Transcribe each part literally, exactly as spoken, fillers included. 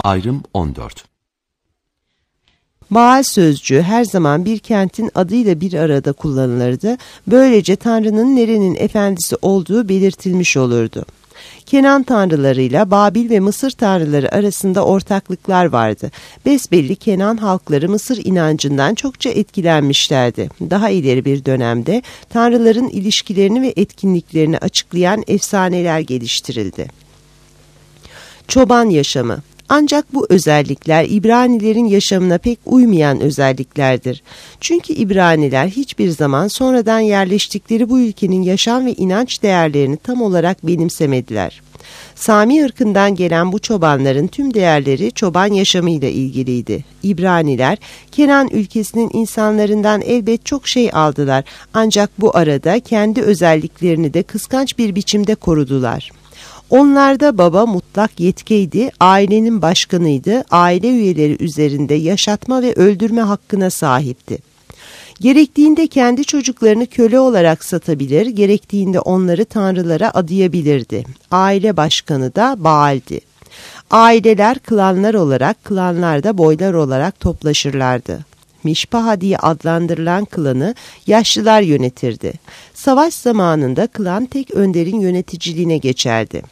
Ayrım on dört. Baal sözcüğü her zaman bir kentin adıyla bir arada kullanılırdı. Böylece Tanrı'nın nerenin efendisi olduğu belirtilmiş olurdu. Kenan tanrılarıyla Babil ve Mısır tanrıları arasında ortaklıklar vardı. Besbelli Kenan halkları Mısır inancından çokça etkilenmişlerdi. Daha ileri bir dönemde tanrıların ilişkilerini ve etkinliklerini açıklayan efsaneler geliştirildi. Çoban yaşamı. Ancak bu özellikler İbranilerin yaşamına pek uymayan özelliklerdir. Çünkü İbraniler hiçbir zaman sonradan yerleştikleri bu ülkenin yaşam ve inanç değerlerini tam olarak benimsemediler. Sami ırkından gelen bu çobanların tüm değerleri çoban yaşamıyla ilgiliydi. İbraniler, Kenan ülkesinin insanlarından elbet çok şey aldılar, ancak bu arada kendi özelliklerini de kıskanç bir biçimde korudular. Onlarda baba mutlak yetkiydi, ailenin başkanıydı, aile üyeleri üzerinde yaşatma ve öldürme hakkına sahipti. Gerektiğinde kendi çocuklarını köle olarak satabilir, gerektiğinde onları tanrılara adayabilirdi. Aile başkanı da Baal'di. Aileler klanlar olarak, klanlar da boylar olarak toplaşırlardı. Mişpaha diye adlandırılan klanı yaşlılar yönetirdi. Savaş zamanında klan tek önderin yöneticiliğine geçerdi.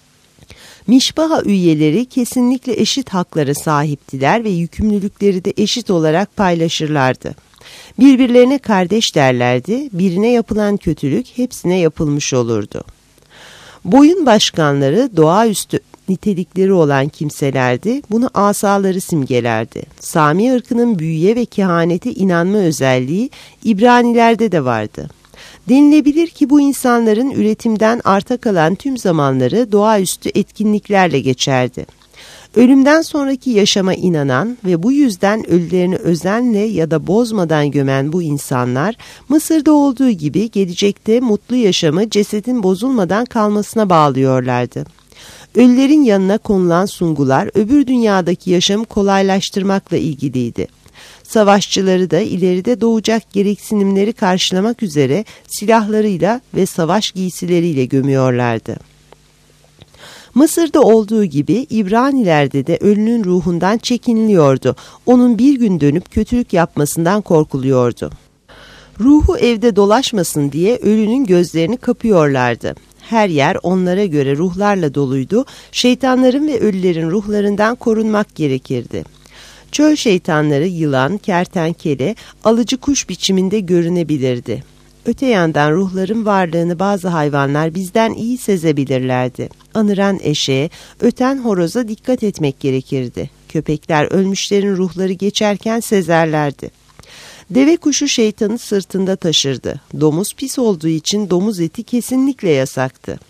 Mişpaha üyeleri kesinlikle eşit haklara sahiptiler ve yükümlülükleri de eşit olarak paylaşırlardı. Birbirlerine kardeş derlerdi, birine yapılan kötülük hepsine yapılmış olurdu. Boyun başkanları doğaüstü nitelikleri olan kimselerdi, bunu asaları simgelerdi. Sami ırkının büyüye ve kehanete inanma özelliği İbranilerde de vardı. Denilebilir ki bu insanların üretimden arta kalan tüm zamanları doğaüstü etkinliklerle geçerdi. Ölümden sonraki yaşama inanan ve bu yüzden ölülerini özenle ya da bozmadan gömen bu insanlar, Mısır'da olduğu gibi gelecekte mutlu yaşamı cesedin bozulmadan kalmasına bağlıyorlardı. Ölülerin yanına konulan sungular öbür dünyadaki yaşamı kolaylaştırmakla ilgiliydi. Savaşçıları da ileride doğacak gereksinimleri karşılamak üzere silahlarıyla ve savaş giysileriyle gömüyorlardı. Mısır'da olduğu gibi İbranilerde de ölünün ruhundan çekiniliyordu. Onun bir gün dönüp kötülük yapmasından korkuluyordu. Ruhu evde dolaşmasın diye ölünün gözlerini kapıyorlardı. Her yer onlara göre ruhlarla doluydu. Şeytanların ve ölülerin ruhlarından korunmak gerekirdi. Çöl şeytanları yılan, kertenkele, alıcı kuş biçiminde görünebilirdi. Öte yandan ruhların varlığını bazı hayvanlar bizden iyi sezebilirlerdi. Anıran eşeğe, öten horoza dikkat etmek gerekirdi. Köpekler ölmüşlerin ruhları geçerken sezerlerdi. Deve kuşu şeytanı sırtında taşırdı. Domuz pis olduğu için domuz eti kesinlikle yasaktı.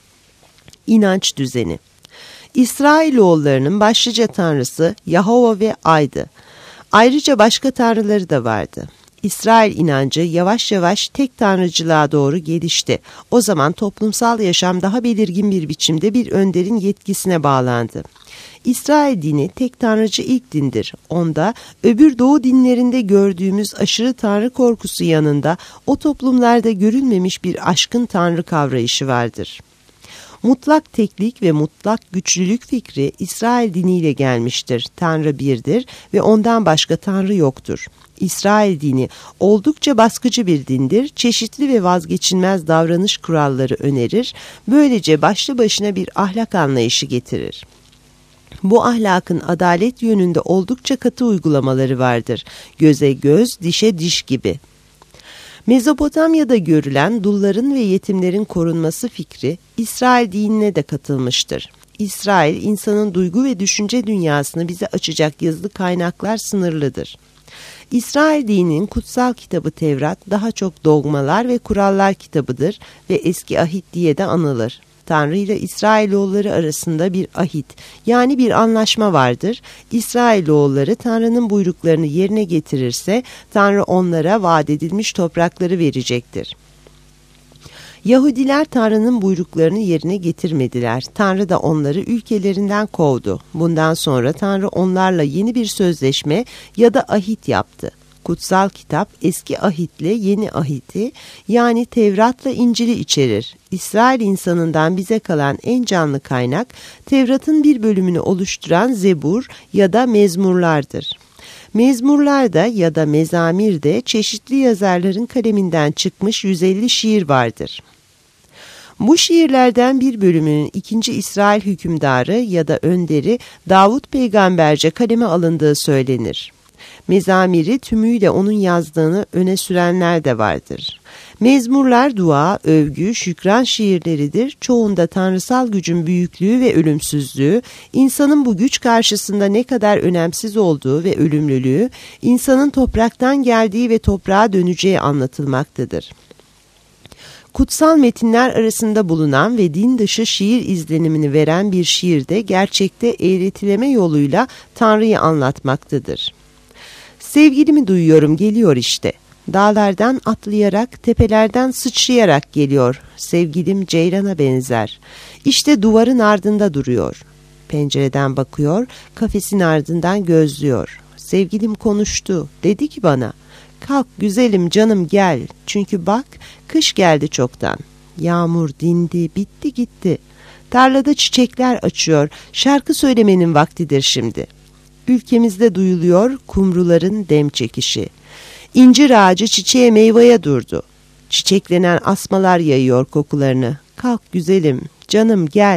İnanç düzeni. İsrailoğullarının başlıca tanrısı Yahova ve Ay'dı. Ayrıca başka tanrıları da vardı. İsrail inancı yavaş yavaş tek tanrıcılığa doğru gelişti. O zaman toplumsal yaşam daha belirgin bir biçimde bir önderin yetkisine bağlandı. İsrail dini tek tanrıcı ilk dindir. Onda öbür doğu dinlerinde gördüğümüz aşırı tanrı korkusu yanında o toplumlarda görülmemiş bir aşkın tanrı kavrayışı vardır. Mutlak teklik ve mutlak güçlülük fikri İsrail diniyle gelmiştir. Tanrı birdir ve ondan başka tanrı yoktur. İsrail dini oldukça baskıcı bir dindir, çeşitli ve vazgeçilmez davranış kuralları önerir, böylece başlı başına bir ahlak anlayışı getirir. Bu ahlakın adalet yönünde oldukça katı uygulamaları vardır. Göze göz, dişe diş gibi. Mezopotamya'da görülen dulların ve yetimlerin korunması fikri İsrail dinine de katılmıştır. İsrail, insanın duygu ve düşünce dünyasını bize açacak yazılı kaynaklar sınırlıdır. İsrail dininin kutsal kitabı Tevrat daha çok dogmalar ve kurallar kitabıdır ve eski ahit diye de anılır. Tanrı ile İsrailoğulları arasında bir ahit, yani bir anlaşma vardır. İsrailoğulları Tanrı'nın buyruklarını yerine getirirse Tanrı onlara vaat edilmiş toprakları verecektir. Yahudiler Tanrı'nın buyruklarını yerine getirmediler. Tanrı da onları ülkelerinden kovdu. Bundan sonra Tanrı onlarla yeni bir sözleşme ya da ahit yaptı. Kutsal kitap eski ahitle yeni ahiti yani Tevrat'la İncil'i içerir. İsrail insanından bize kalan en canlı kaynak Tevrat'ın bir bölümünü oluşturan Zebur ya da Mezmurlardır. Mezmurlarda ya da mezamirde çeşitli yazarların kaleminden çıkmış yüz elli şiir vardır. Bu şiirlerden bir bölümünün ikinci İsrail hükümdarı ya da önderi Davut peygamberce kaleme alındığı söylenir. Mezamiri tümüyle onun yazdığını öne sürenler de vardır. Mezmurlar dua, övgü, şükran şiirleridir. Çoğunda tanrısal gücün büyüklüğü ve ölümsüzlüğü, insanın bu güç karşısında ne kadar önemsiz olduğu ve ölümlülüğü, insanın topraktan geldiği ve toprağa döneceği anlatılmaktadır. Kutsal metinler arasında bulunan ve din dışı şiir izlenimini veren bir şiirde gerçekte eğretileme yoluyla Tanrı'yı anlatmaktadır. Sevgilimi duyuyorum geliyor işte. Dağlardan atlayarak, tepelerden sıçrayarak geliyor. Sevgilim ceylana benzer. İşte duvarın ardında duruyor. Pencereden bakıyor, kafesin ardından gözlüyor. Sevgilim konuştu. Dedi ki bana, kalk güzelim canım gel. Çünkü bak, kış geldi çoktan. Yağmur dindi, bitti gitti. Tarlada çiçekler açıyor. Şarkı söylemenin vaktidir şimdi. Ülkemizde duyuluyor kumruların dem çekişi. İncir ağacı çiçeğe meyveye durdu. Çiçeklenen asmalar yayıyor kokularını. Kalk güzelim, canım gel.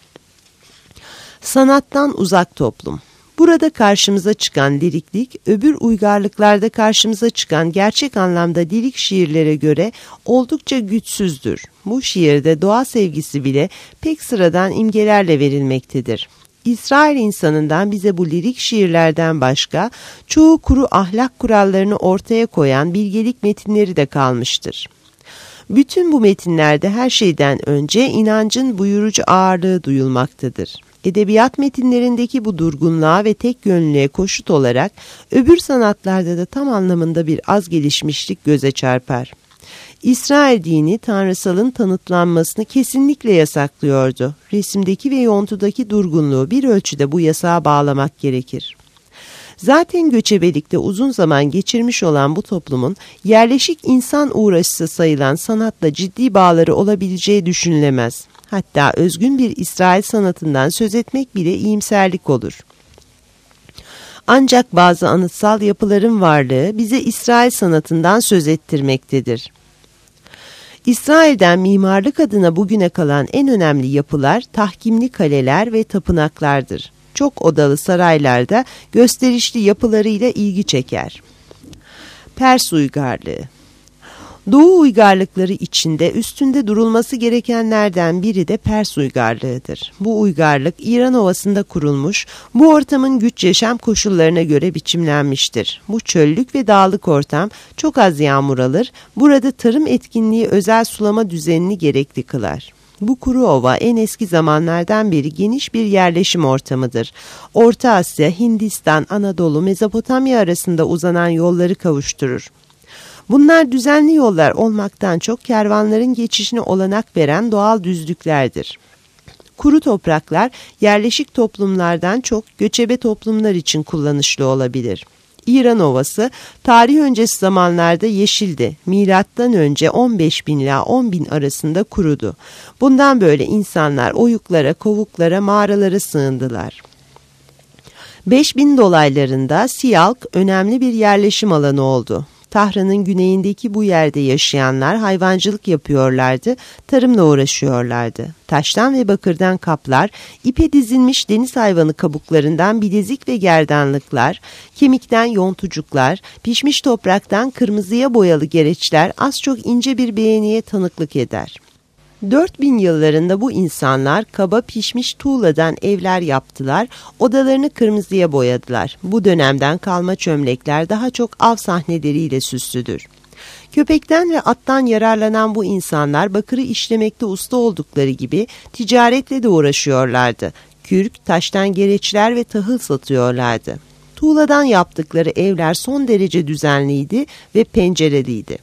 Sanattan uzak toplum. Burada karşımıza çıkan liriklik, öbür uygarlıklarda karşımıza çıkan gerçek anlamda lirik şiirlere göre oldukça güçsüzdür. Bu şiirde doğa sevgisi bile pek sıradan imgelerle verilmektedir. İsrail insanından bize bu lirik şiirlerden başka çoğu kuru ahlak kurallarını ortaya koyan bilgelik metinleri de kalmıştır. Bütün bu metinlerde her şeyden önce inancın buyurucu ağırlığı duyulmaktadır. Edebiyat metinlerindeki bu durgunluğa ve tek yönlülüğe koşut olarak öbür sanatlarda da tam anlamında bir az gelişmişlik göze çarpar. İsrail dini tanrısalın tanıtlanmasını kesinlikle yasaklıyordu. Resimdeki ve yontudaki durgunluğu bir ölçüde bu yasağa bağlamak gerekir. Zaten göçebelikte uzun zaman geçirmiş olan bu toplumun yerleşik insan uğraşısı sayılan sanatla ciddi bağları olabileceği düşünülemez. Hatta özgün bir İsrail sanatından söz etmek bile iyimserlik olur. Ancak bazı anıtsal yapıların varlığı bize İsrail sanatından söz ettirmektedir. İsrail'den mimarlık adına bugüne kalan en önemli yapılar tahkimli kaleler ve tapınaklardır. Çok odalı saraylarda gösterişli yapılarıyla ilgi çeker. Pers uygarlığı. Doğu uygarlıkları içinde üstünde durulması gerekenlerden biri de Pers uygarlığıdır. Bu uygarlık İran Ovası'nda kurulmuş, bu ortamın güç yaşam koşullarına göre biçimlenmiştir. Bu çöllük ve dağlık ortam çok az yağmur alır, burada tarım etkinliği özel sulama düzenini gerekli kılar. Bu kuru ova en eski zamanlardan beri geniş bir yerleşim ortamıdır. Orta Asya, Hindistan, Anadolu, Mezopotamya arasında uzanan yolları kavuşturur. Bunlar düzenli yollar olmaktan çok kervanların geçişine olanak veren doğal düzlüklerdir. Kuru topraklar yerleşik toplumlardan çok göçebe toplumlar için kullanışlı olabilir. İran Ovası tarih öncesi zamanlarda yeşildi. Milattan önce on beş bin ila on bin arasında kurudu. Bundan böyle insanlar oyuklara, kovuklara, mağaralara sığındılar. beş bin dolaylarında Siyalk önemli bir yerleşim alanı oldu. Tahran'ın güneyindeki bu yerde yaşayanlar hayvancılık yapıyorlardı, tarımla uğraşıyorlardı. Taştan ve bakırdan kaplar, ipe dizilmiş deniz hayvanı kabuklarından bilezik ve gerdanlıklar, kemikten yontucuklar, pişmiş topraktan kırmızıya boyalı gereçler az çok ince bir beğeniye tanıklık eder. dört bin yıllarında bu insanlar kaba pişmiş tuğladan evler yaptılar, odalarını kırmızıya boyadılar. Bu dönemden kalma çömlekler daha çok av sahneleriyle süslüdür. Köpekten ve attan yararlanan bu insanlar bakırı işlemekte usta oldukları gibi ticaretle de uğraşıyorlardı. Kürk, taştan gereçler ve tahıl satıyorlardı. Tuğladan yaptıkları evler son derece düzenliydi ve pencereliydi.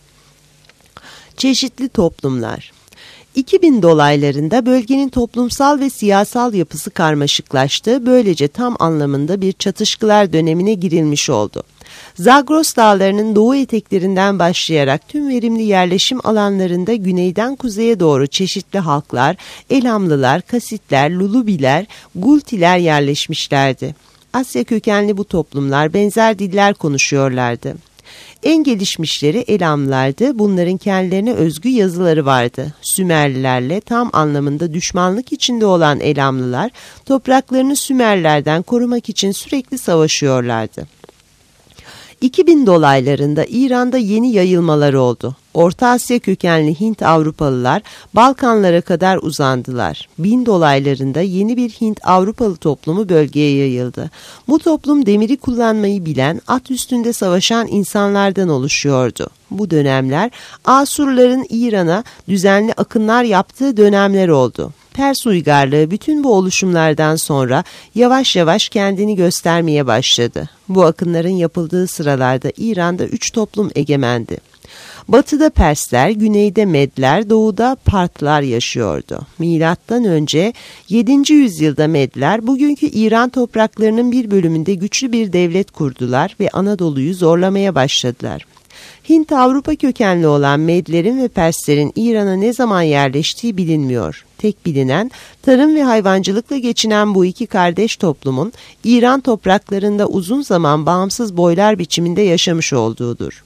Çeşitli toplumlar. iki bin dolaylarında bölgenin toplumsal ve siyasal yapısı karmaşıklaştı. Böylece tam anlamında bir çatışkılar dönemine girilmiş oldu. Zagros dağlarının doğu eteklerinden başlayarak tüm verimli yerleşim alanlarında güneyden kuzeye doğru çeşitli halklar, Elamlılar, Kasitler, Lulubiler, Gultiler yerleşmişlerdi. Asya kökenli bu toplumlar benzer diller konuşuyorlardı. En gelişmişleri Elamlılardı. Bunların kendilerine özgü yazıları vardı. Sümerlilerle tam anlamında düşmanlık içinde olan Elamlılar, topraklarını Sümerlerden korumak için sürekli savaşıyorlardı. iki bin dolaylarında İran'da yeni yayılmalar oldu. Orta Asya kökenli Hint Avrupalılar Balkanlara kadar uzandılar. bin dolaylarında yeni bir Hint Avrupalı toplumu bölgeye yayıldı. Bu toplum demiri kullanmayı bilen, at üstünde savaşan insanlardan oluşuyordu. Bu dönemler Asurların İran'a düzenli akınlar yaptığı dönemler oldu. Pers uygarlığı bütün bu oluşumlardan sonra yavaş yavaş kendini göstermeye başladı. Bu akınların yapıldığı sıralarda İran'da üç toplum egemendi. Batıda Persler, güneyde Medler, doğuda Partlar yaşıyordu. Milattan önce yedinci yüzyılda Medler, bugünkü İran topraklarının bir bölümünde güçlü bir devlet kurdular ve Anadolu'yu zorlamaya başladılar. Hint Avrupa kökenli olan Medlerin ve Perslerin İran'a ne zaman yerleştiği bilinmiyor. Tek bilinen, tarım ve hayvancılıkla geçinen bu iki kardeş toplumun İran topraklarında uzun zaman bağımsız boylar biçiminde yaşamış olduğudur.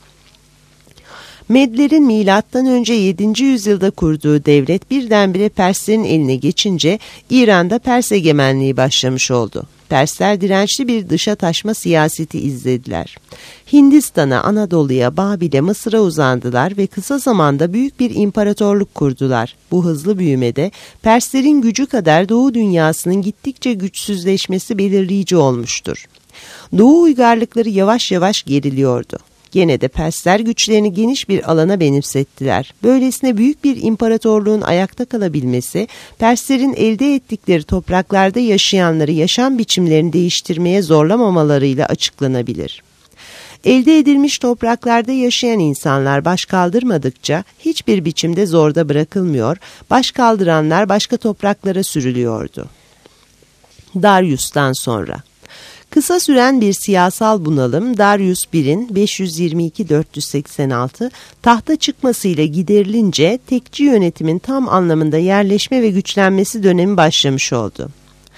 Medlerin milattan önce yedinci yüzyılda kurduğu devlet birdenbire Perslerin eline geçince İran'da Pers egemenliği başlamış oldu. Persler dirençli bir dışa taşma siyaseti izlediler. Hindistan'a, Anadolu'ya, Babil'e, Mısır'a uzandılar ve kısa zamanda büyük bir imparatorluk kurdular. Bu hızlı büyümede Perslerin gücü kadar Doğu dünyasının gittikçe güçsüzleşmesi belirleyici olmuştur. Doğu uygarlıkları yavaş yavaş geriliyordu. Gene de Persler güçlerini geniş bir alana benimsettiler. Böylesine büyük bir imparatorluğun ayakta kalabilmesi, Perslerin elde ettikleri topraklarda yaşayanları yaşam biçimlerini değiştirmeye zorlamamalarıyla açıklanabilir. Elde edilmiş topraklarda yaşayan insanlar baş kaldırmadıkça hiçbir biçimde zorda bırakılmıyor, baş kaldıranlar başka topraklara sürülüyordu. Darius'tan sonra kısa süren bir siyasal bunalım Darius birin beş yüz yirmi iki dört yüz seksen altı tahta çıkmasıyla giderilince tekçi yönetimin tam anlamında yerleşme ve güçlenmesi dönemi başlamış oldu.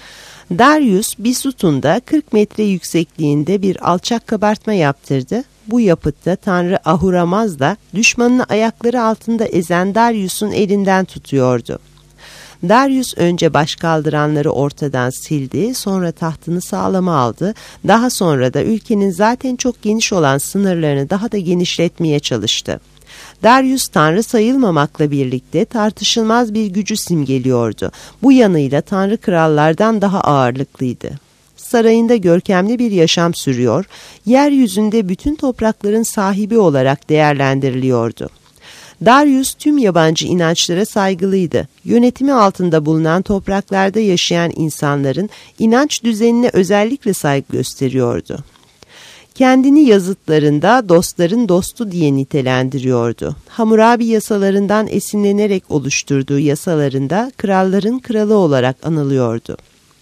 Darius bir sütunda kırk metre yüksekliğinde bir alçak kabartma yaptırdı. Bu yapıtta Tanrı Ahura Mazda düşmanını ayakları altında ezen Darius'un elinden tutuyordu. Darius önce baş kaldıranları ortadan sildi, sonra tahtını sağlama aldı, daha sonra da ülkenin zaten çok geniş olan sınırlarını daha da genişletmeye çalıştı. Darius Tanrı sayılmamakla birlikte tartışılmaz bir gücü simgeliyordu. Bu yanıyla Tanrı krallardan daha ağırlıklıydı. Sarayında görkemli bir yaşam sürüyor, yeryüzünde bütün toprakların sahibi olarak değerlendiriliyordu. Darius tüm yabancı inançlara saygılıydı. Yönetimi altında bulunan topraklarda yaşayan insanların inanç düzenine özellikle saygı gösteriyordu. Kendini yazıtlarında dostların dostu diye nitelendiriyordu. Hammurabi yasalarından esinlenerek oluşturduğu yasalarında kralların kralı olarak anılıyordu.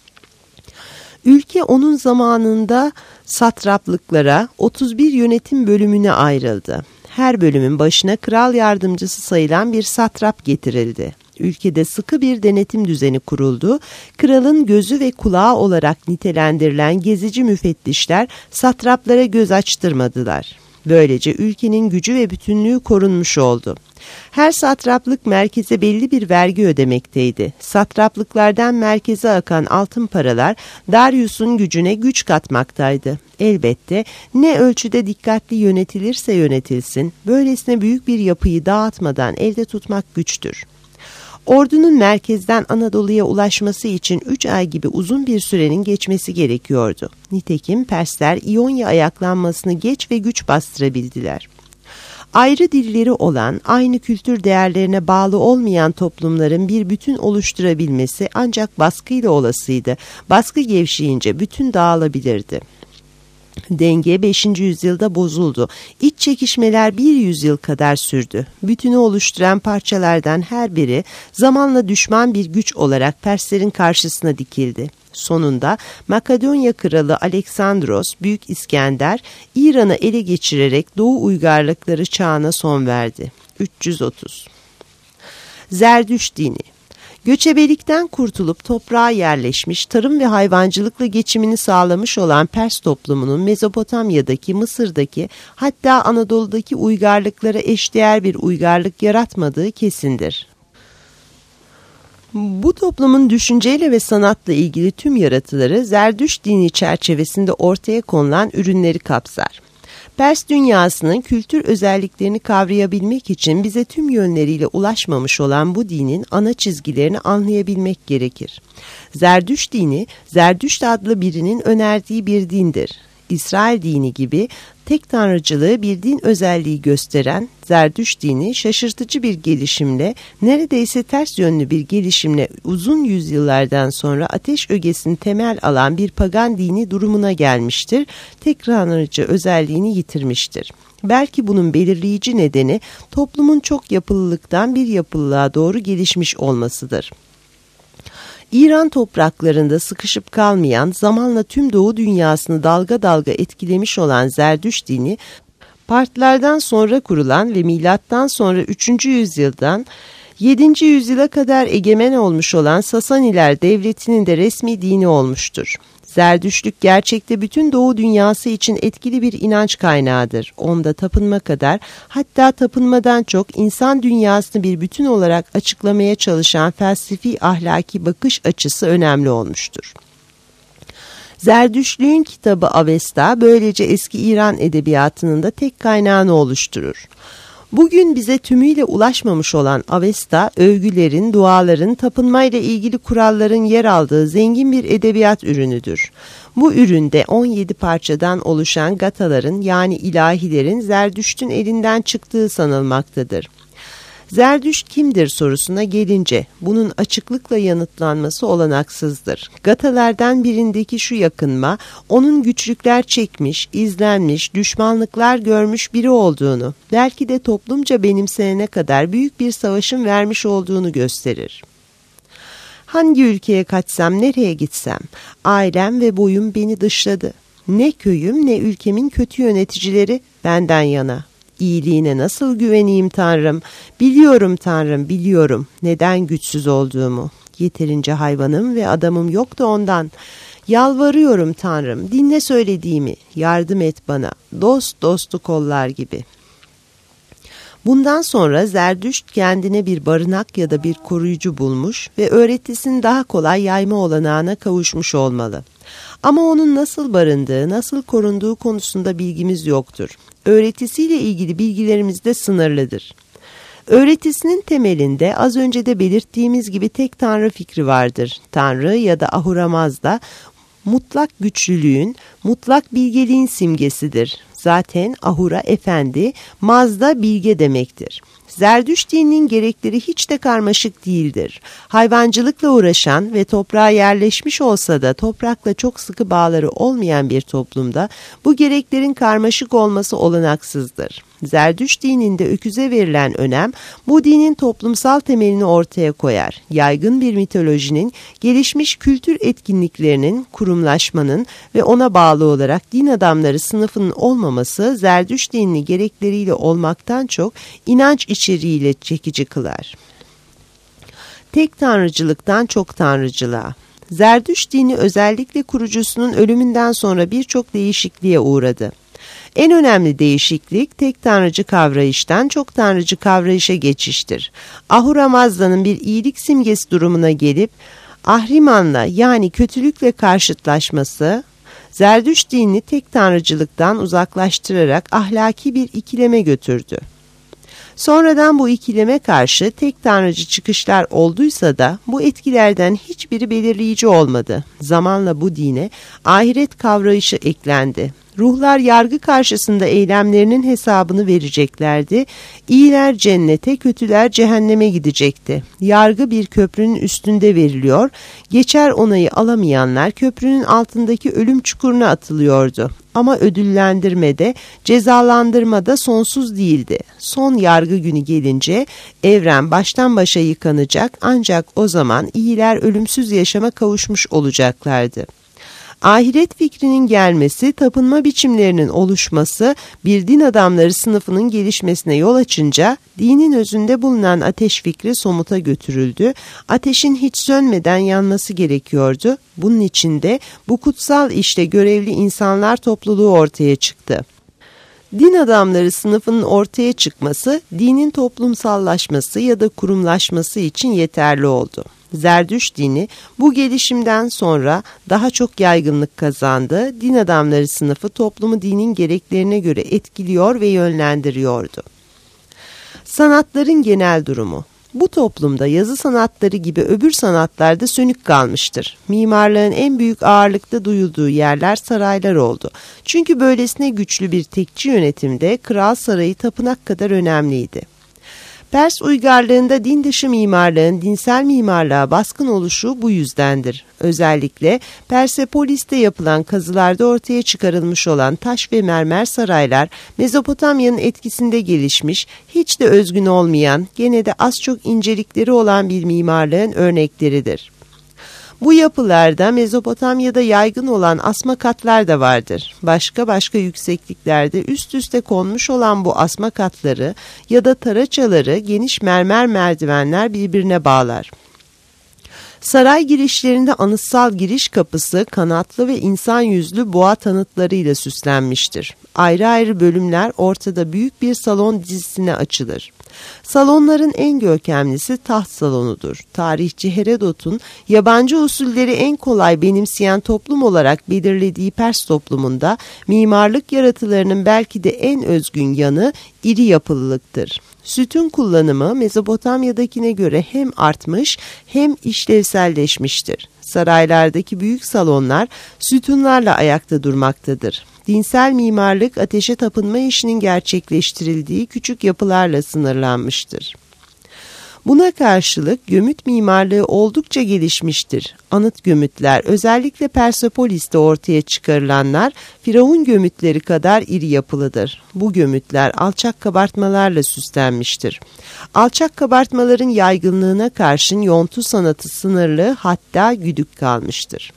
Ülke onun zamanında satraplıklara, otuz bir yönetim bölümüne ayrıldı. Her bölümün başına kral yardımcısı sayılan bir satrap getirildi. Ülkede sıkı bir denetim düzeni kuruldu. Kralın gözü ve kulağı olarak nitelendirilen gezici müfettişler satraplara göz açtırmadılar. Böylece ülkenin gücü ve bütünlüğü korunmuş oldu. Her satraplık merkeze belli bir vergi ödemekteydi. Satraplıklardan merkeze akan altın paralar Darius'un gücüne güç katmaktaydı. Elbette ne ölçüde dikkatli yönetilirse yönetilsin, böylesine büyük bir yapıyı dağıtmadan elde tutmak güçtür. Ordunun merkezden Anadolu'ya ulaşması için üç ay gibi uzun bir sürenin geçmesi gerekiyordu. Nitekim Persler İonya ayaklanmasını geç ve güç bastırabildiler. Ayrı dilleri olan, aynı kültür değerlerine bağlı olmayan toplumların bir bütün oluşturabilmesi ancak baskıyla olasıydı. Baskı gevşeyince bütün dağılabilirdi. Denge beşinci yüzyılda bozuldu. İç çekişmeler bir yüzyıl kadar sürdü. Bütünü oluşturan parçalardan her biri zamanla düşman bir güç olarak Perslerin karşısına dikildi. Sonunda Makedonya kralı Aleksandros Büyük İskender İran'ı ele geçirerek Doğu uygarlıkları çağına son verdi. üç yüz otuz Zerdüşt dini. Göçebelikten kurtulup toprağa yerleşmiş, tarım ve hayvancılıkla geçimini sağlamış olan Pers toplumunun Mezopotamya'daki, Mısır'daki, hatta Anadolu'daki uygarlıklara eşdeğer bir uygarlık yaratmadığı kesindir. Bu toplumun düşünceyle ve sanatla ilgili tüm yaratıları Zerdüşt dini çerçevesinde ortaya konulan ürünleri kapsar. Pers dünyasının kültür özelliklerini kavrayabilmek için bize tüm yönleriyle ulaşmamış olan bu dinin ana çizgilerini anlayabilmek gerekir. Zerdüşt dini, Zerdüşt adlı birinin önerdiği bir dindir. İsrail dini gibi tek tanrıcılığı bir din özelliği gösteren Zerdüşt dini şaşırtıcı bir gelişimle, neredeyse ters yönlü bir gelişimle uzun yüzyıllardan sonra ateş ögesini temel alan bir pagan dini durumuna gelmiştir, tek tanrıcı özelliğini yitirmiştir. Belki bunun belirleyici nedeni toplumun çok yapılılıktan bir yapılılığa doğru gelişmiş olmasıdır. İran topraklarında sıkışıp kalmayan, zamanla tüm Doğu dünyasını dalga dalga etkilemiş olan Zerdüşt dini, Partlardan sonra kurulan ve milattan sonra üçüncü yüzyıldan yedinci yüzyıla kadar egemen olmuş olan Sasaniler Devleti'nin de resmi dini olmuştur. Zerdüştlük gerçekte bütün Doğu dünyası için etkili bir inanç kaynağıdır. Onda tapınma kadar, hatta tapınmadan çok insan dünyasını bir bütün olarak açıklamaya çalışan felsefi ahlaki bakış açısı önemli olmuştur. Zerdüştlüğün kitabı Avesta böylece eski İran edebiyatının da tek kaynağını oluşturur. Bugün bize tümüyle ulaşmamış olan Avesta, övgülerin, duaların, tapınmayla ilgili kuralların yer aldığı zengin bir edebiyat ürünüdür. Bu üründe on yedi parçadan oluşan gataların, yani ilahilerin Zerdüşt'ün elinden çıktığı sanılmaktadır. Zerdüşt kimdir sorusuna gelince bunun açıklıkla yanıtlanması olanaksızdır. Gatalardan birindeki şu yakınma, onun güçlükler çekmiş, izlenmiş, düşmanlıklar görmüş biri olduğunu, belki de toplumca benimsenene kadar büyük bir savaşın vermiş olduğunu gösterir. Hangi ülkeye kaçsam, nereye gitsem, ailem ve boyum beni dışladı. Ne köyüm ne ülkemin kötü yöneticileri benden yana. İyiliğine nasıl güveneyim Tanrım? Biliyorum Tanrım, biliyorum neden güçsüz olduğumu. Yeterince hayvanım ve adamım yok da ondan. Yalvarıyorum Tanrım, dinle söylediğimi, yardım et bana, dost dostu kollar gibi. Bundan sonra Zerdüşt kendine bir barınak ya da bir koruyucu bulmuş ve öğretisini daha kolay yayma olanağına kavuşmuş olmalı. Ama onun nasıl barındığı, nasıl korunduğu konusunda bilgimiz yoktur. Öğretisiyle ilgili bilgilerimiz de sınırlıdır. Öğretisinin temelinde az önce de belirttiğimiz gibi tek tanrı fikri vardır. Tanrı ya da Ahura Mazda mutlak güçlülüğün, mutlak bilgeliğin simgesidir. Zaten Ahura efendi, Mazda bilge demektir. Zerdüşt dininin gerekleri hiç de karmaşık değildir. Hayvancılıkla uğraşan ve toprağa yerleşmiş olsa da toprakla çok sıkı bağları olmayan bir toplumda bu gereklerin karmaşık olması olanaksızdır. Zerdüşt dininde öküze verilen önem bu dinin toplumsal temelini ortaya koyar. Yaygın bir mitolojinin, gelişmiş kültür etkinliklerinin, kurumlaşmanın ve ona bağlı olarak din adamları sınıfının olmaması Zerdüşt dinini gerekleriyle olmaktan çok inanç içeriğiyle çekici kılar. Tek tanrıcılıktan çok tanrıcılığa. Zerdüşt dini özellikle kurucusunun ölümünden sonra birçok değişikliğe uğradı. En önemli değişiklik tek tanrıcı kavrayıştan çok tanrıcı kavrayışa geçiştir. Ahura Mazda'nın bir iyilik simgesi durumuna gelip Ahriman'la yani kötülükle karşıtlaşması, Zerdüşt dinini tek tanrıcılıktan uzaklaştırarak ahlaki bir ikileme götürdü. Sonradan bu ikileme karşı tek tanrıcı çıkışlar olduysa da bu etkilerden hiçbiri belirleyici olmadı. Zamanla bu dine ahiret kavrayışı eklendi. Ruhlar yargı karşısında eylemlerinin hesabını vereceklerdi. İyiler cennete, kötüler cehenneme gidecekti. Yargı bir köprünün üstünde veriliyor. Geçer onayı alamayanlar köprünün altındaki ölüm çukuruna atılıyordu. Ama ödüllendirmede, cezalandırmada sonsuz değildi. Son yargı günü gelince evren baştan başa yıkanacak, ancak o zaman iyiler ölümsüz yaşama kavuşmuş olacaklardı. Ahiret fikrinin gelmesi, tapınma biçimlerinin oluşması, bir din adamları sınıfının gelişmesine yol açınca dinin özünde bulunan ateş fikri somuta götürüldü. Ateşin hiç sönmeden yanması gerekiyordu. Bunun için de bu kutsal işte görevli insanlar topluluğu ortaya çıktı. Din adamları sınıfının ortaya çıkması, dinin toplumsallaşması ya da kurumlaşması için yeterli oldu. Zerdüşt dini bu gelişimden sonra daha çok yaygınlık kazandı. Din adamları sınıfı toplumu dinin gereklerine göre etkiliyor ve yönlendiriyordu. Sanatların genel durumu. Bu toplumda yazı sanatları gibi öbür sanatlarda sönük kalmıştır. Mimarlığın en büyük ağırlıkta duyulduğu yerler saraylar oldu. Çünkü böylesine güçlü bir tekçi yönetimde kral sarayı tapınak kadar önemliydi. Pers uygarlığında din dışı mimarlığın dinsel mimarlığa baskın oluşu bu yüzdendir. Özellikle Persepolis'te yapılan kazılarda ortaya çıkarılmış olan taş ve mermer saraylar Mezopotamya'nın etkisinde gelişmiş, hiç de özgün olmayan, gene de az çok incelikleri olan bir mimarlığın örnekleridir. Bu yapılarda Mezopotamya'da yaygın olan asma katlar da vardır. Başka başka yüksekliklerde üst üste konmuş olan bu asma katları ya da taraçaları geniş mermer merdivenler birbirine bağlar. Saray girişlerinde anıtsal giriş kapısı kanatlı ve insan yüzlü boğa tanıtlarıyla süslenmiştir. Ayrı ayrı bölümler ortada büyük bir salon dizisine açılır. Salonların en görkemlisi taht salonudur. Tarihçi Herodot'un yabancı usulleri en kolay benimseyen toplum olarak belirlediği Pers toplumunda mimarlık yaratılarının belki de en özgün yanı iri yapılılıktır. Sütun kullanımı Mezopotamya'dakine göre hem artmış hem işlevselleşmiştir. Saraylardaki büyük salonlar sütunlarla ayakta durmaktadır. Dinsel mimarlık ateşe tapınma işinin gerçekleştirildiği küçük yapılarla sınırlanmıştır. Buna karşılık gömüt mimarlığı oldukça gelişmiştir. Anıt gömütler, özellikle Persepolis'te ortaya çıkarılanlar Firavun gömütleri kadar iri yapılıdır. Bu gömütler alçak kabartmalarla süslenmiştir. Alçak kabartmaların yaygınlığına karşın yontu sanatı sınırlı, hatta güdük kalmıştır.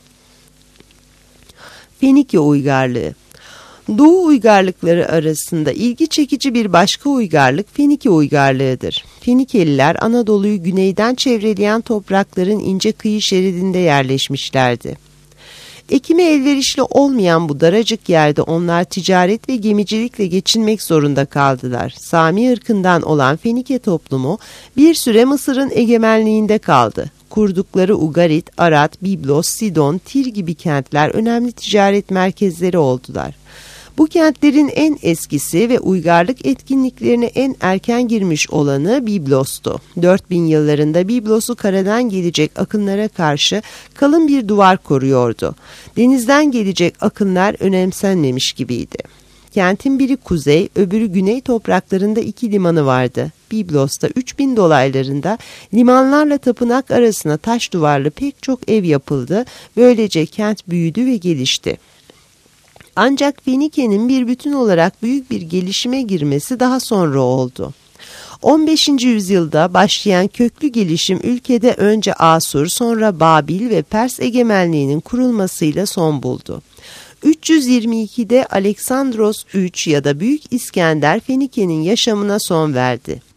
Fenike uygarlığı. Doğu uygarlıkları arasında ilgi çekici bir başka uygarlık Fenike uygarlığıdır. Fenikeliler Anadolu'yu güneyden çevreleyen toprakların ince kıyı şeridinde yerleşmişlerdi. Ekime elverişli olmayan bu daracık yerde onlar ticaret ve gemicilikle geçinmek zorunda kaldılar. Sami ırkından olan Fenike toplumu bir süre Mısır'ın egemenliğinde kaldı. Kurdukları Ugarit, Arat, Biblos, Sidon, Tir gibi kentler önemli ticaret merkezleri oldular. Bu kentlerin en eskisi ve uygarlık etkinliklerine en erken girmiş olanı Biblos'tu. dört bin yıllarında Biblos'u karadan gelecek akınlara karşı kalın bir duvar koruyordu. Denizden gelecek akınlar önemsenmemiş gibiydi. Kentin biri kuzey, öbürü güney topraklarında iki limanı vardı. Biblos'ta üç bin dolaylarında limanlarla tapınak arasına taş duvarlı pek çok ev yapıldı. Böylece kent büyüdü ve gelişti. Ancak Fenike'nin bir bütün olarak büyük bir gelişime girmesi daha sonra oldu. on beşinci yüzyılda başlayan köklü gelişim ülkede önce Asur, sonra Babil ve Pers egemenliğinin kurulmasıyla son buldu. üç yüz yirmi ikide Aleksandros üçüncü ya da Büyük İskender Fenike'nin yaşamına son verdi.